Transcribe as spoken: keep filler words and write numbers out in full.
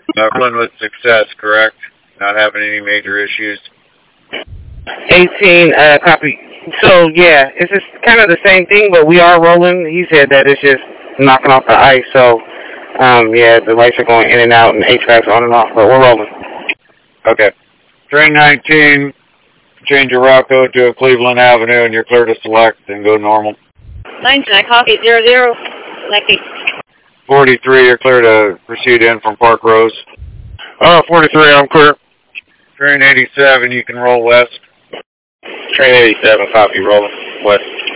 Upland with success, correct? Not having any major issues. eighteen, uh, copy. So, yeah, it's just kind of the same thing, but we are rolling. He said that it's just knocking off the ice, so, um, yeah, the lights are going in and out and H V A C's on and off, but we're rolling. Okay. Train nineteen, change your route code to a Cleveland Avenue, and you're clear to select and go normal. nineteen, I copy, zero, zero, selecting. forty-three, you're clear to proceed in from Park Rose. Uh, forty-three, I'm clear. Train eighty-seven, you can roll west. Train eighty-seven, copy, rolling west.